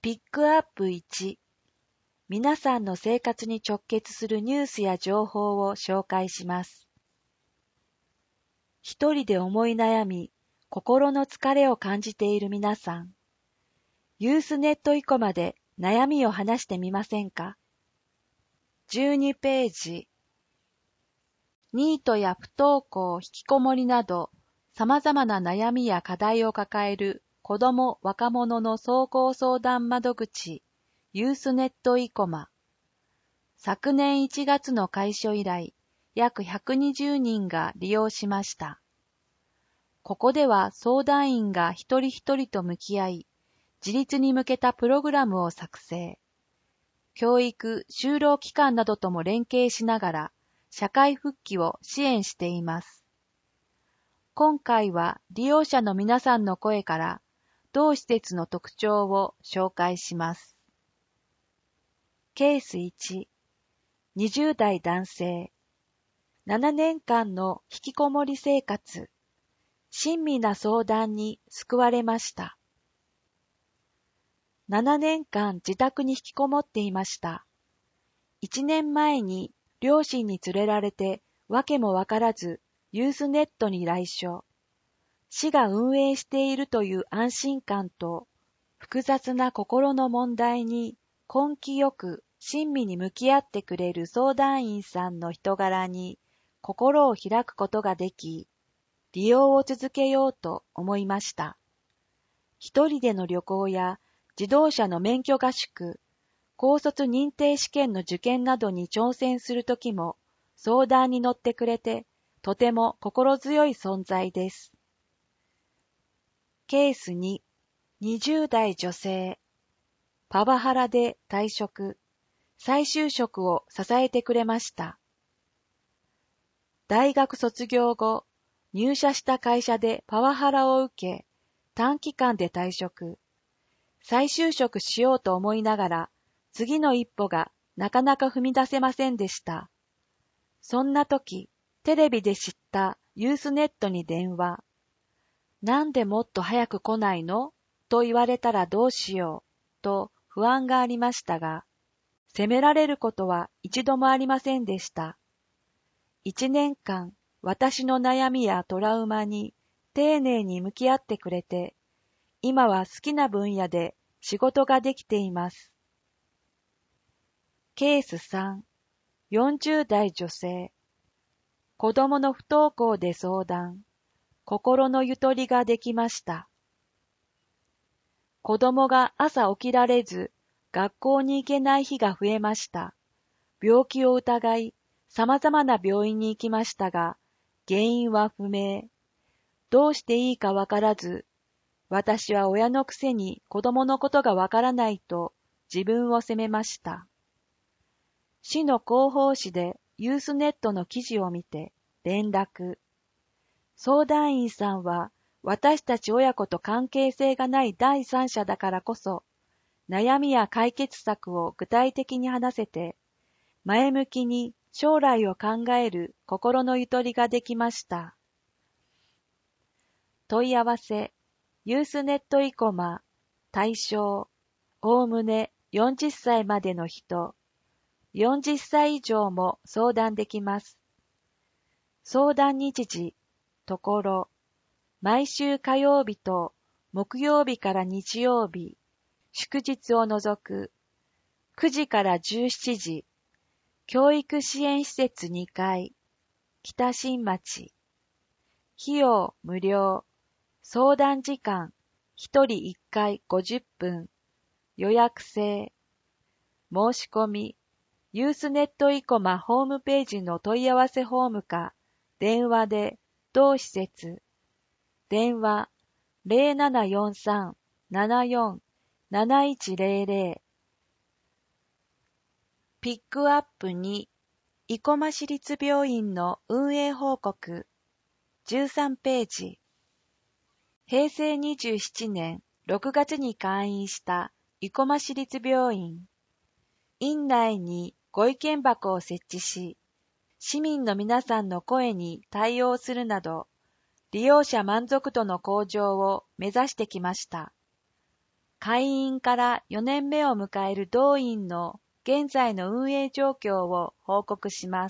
ピックアップ1、皆さんの生活に直結するニュースや情報を紹介します。一人で思い悩み、心の疲れを感じている皆さん、ユースネット以降まで悩みを話してみませんか？ 12 ページ。ニートや不登校、引きこもりなど、様々な悩みや課題を抱える子ども・若者の総合相談窓口、ユースネットイコマ。昨年1月の開所以来、約120人が利用しました。ここでは相談員が一人一人と向き合い、自立に向けたプログラムを作成。教育・就労機関などとも連携しながら、社会復帰を支援しています。今回は利用者の皆さんの声から、同施設の特徴を紹介します。ケース1、20代男性、7年間の引きこもり生活、親身な相談に救われました。7年間自宅に引きこもっていました。1年前に両親に連れられて訳もわからずユースネットに来所。市が運営しているという安心感と複雑な心の問題に根気よく親身に向き合ってくれる相談員さんの人柄に心を開くことができ、利用を続けようと思いました。一人での旅行や自動車の免許合宿、高卒認定試験の受験などに挑戦するときも相談に乗ってくれてとても心強い存在です。ケース2、20代女性、パワハラで退職、再就職を支えてくれました。大学卒業後、入社した会社でパワハラを受け、短期間で退職。再就職しようと思いながら、次の一歩がなかなか踏み出せませんでした。そんな時、テレビで知ったユースネットに電話。なんでもっと早く来ないの？と言われたらどうしよう、と不安がありましたが、責められることは一度もありませんでした。1年間、私の悩みやトラウマに丁寧に向き合ってくれて、今は好きな分野で仕事ができています。ケース3、40代女性。子供の不登校で相談。心のゆとりができました。子供が朝起きられず、学校に行けない日が増えました。病気を疑い、様々な病院に行きましたが、原因は不明。どうしていいかわからず、私は親のくせに子供のことがわからないと自分を責めました。市の広報誌でユースネットの記事を見て連絡。相談員さんは私たち親子と関係性がない第三者だからこそ、悩みや解決策を具体的に話せて、前向きに将来を考える心のゆとりができました。問い合わせ、ユースネットイコマ、対象、おおむね40歳までの人、40歳以上も相談できます。相談日時、ところ、毎週火曜日と木曜日から日曜日、祝日を除く、9時から17時、教育支援施設2階、北新町。費用無料。相談時間、1人1回50分。予約制。申し込み、ユースネットイコマホームページの問い合わせフォームか、電話で、同施設。電話、0743-74-7100。ピックアップ2、生駒市立病院の運営報告。13ページ。平成27年6月に開院した生駒市立病院。院内にご意見箱を設置し、市民の皆さんの声に対応するなど、利用者満足度の向上を目指してきました。 開院から4年目を迎える同院の現在の運営状況を報告します。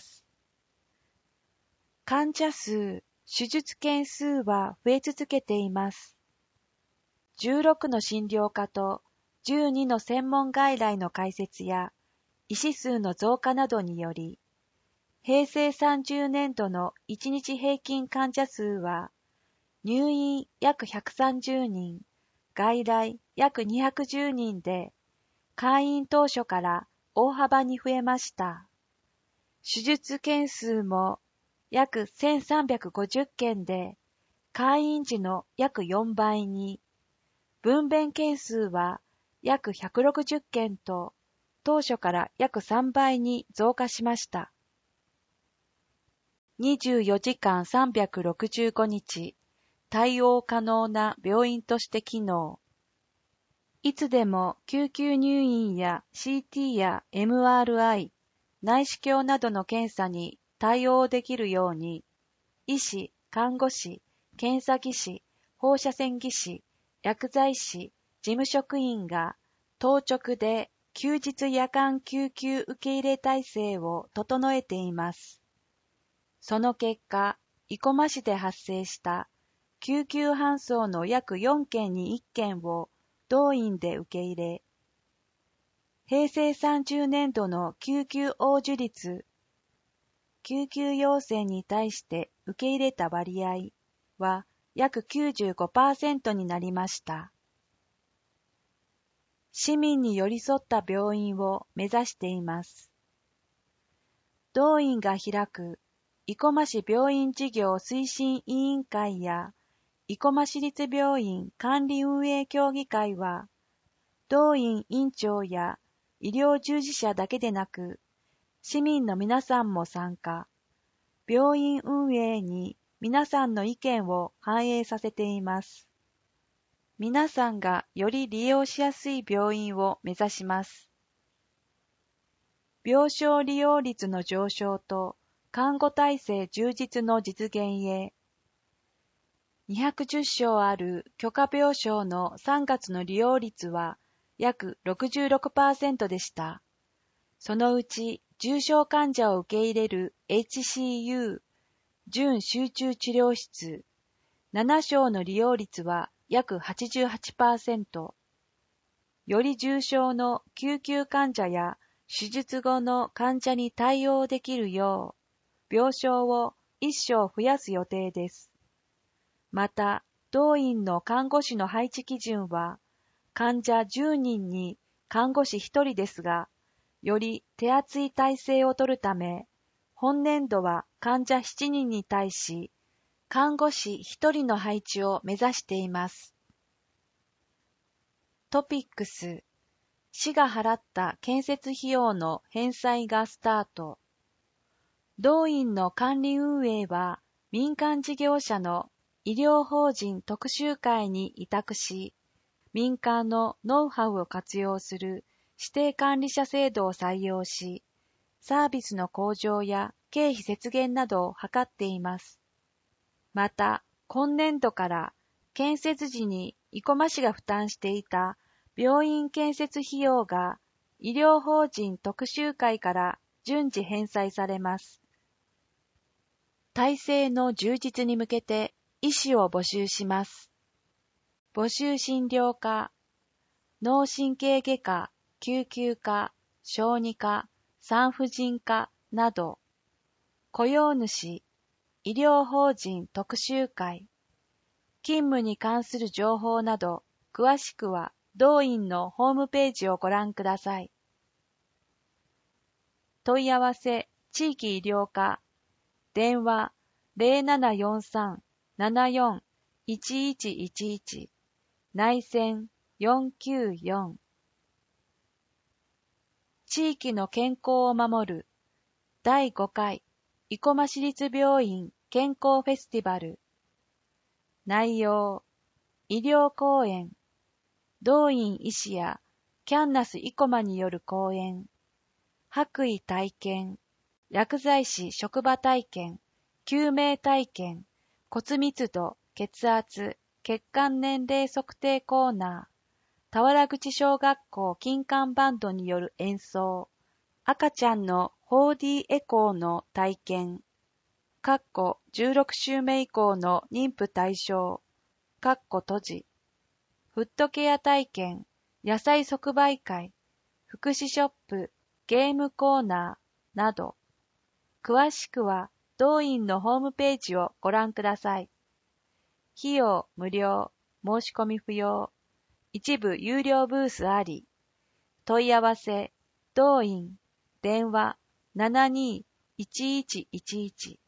患者数、手術件数は増え続けています。16の診療科と12の専門外来の開設や医師数の増加などにより、平成30年度の1日平均患者数は入院約130人、外来約210人で、開院当初から大幅に増えました。手術件数も約1350件で、開院時の約4倍に、分娩件数は約160件と、当初から約3倍に増加しました。24時間365日、対応可能な病院として機能。いつでも救急入院や CT や MRI、内視鏡などの検査に対応できるように、医師、看護師、検査技師、放射線技師、薬剤師、事務職員が当直で休日夜間救急受け入れ体制を整えています。その結果、生駒市で発生した救急搬送の約4件に1件を同院で受け入れ、平成30年度の救急応受率、救急要請に対して受け入れた割合は約 95% になりました。市民に寄り添った病院を目指しています。同院が開く生駒市病院事業推進委員会や生駒市立病院管理運営協議会は、同院院長や医療従事者だけでなく、市民の皆さんも参加、病院運営に皆さんの意見を反映させています。皆さんがより利用しやすい病院を目指します。病床利用率の上昇と看護体制充実の実現へ、210床ある許可病床の3月の利用率は約 66% でした。そのうち重症患者を受け入れる HCU、準集中治療室、7床の利用率は約 88%。より重症の救急患者や手術後の患者に対応できるよう、病床を1床増やす予定です。また、同院の看護師の配置基準は、患者10人に看護師1人ですが、より手厚い体制を取るため、本年度は患者7人に対し、看護師1人の配置を目指しています。トピックス、市が払った建設費用の返済がスタート。同院の管理運営は民間事業者の医療法人特集会に委託し、民間のノウハウを活用する指定管理者制度を採用し、サービスの向上や経費節減などを図っています。また、今年度から建設時に生駒市が負担していた病院建設費用が医療法人特集会から順次返済されます。体制の充実に向けて医師を募集します。募集診療科、脳神経外科、救急科、小児科、産婦人科など、雇用主、医療法人特集会、勤務に関する情報など、詳しくは同院のホームページをご覧ください。問い合わせ、地域医療課、電話0743-74-1111、内線494。地域の健康を守る第5回生駒市立病院健康フェスティバル。内容、医療講演、同院医師やキャンナス生駒による講演、白衣体験、薬剤師職場体験、救命体験、骨密度、血圧、血管年齢測定コーナー、 田原口小学校金管バンドによる演奏、赤ちゃんの 4D エコーの体験、16週目以降の妊婦対象、閉じ、フットケア体験、野菜即売会、福祉ショップ、ゲームコーナーなど、詳しくは同院のホームページをご覧ください。費用無料、申し込み不要、一部有料ブースあり、問い合わせ、同院、電話72-1111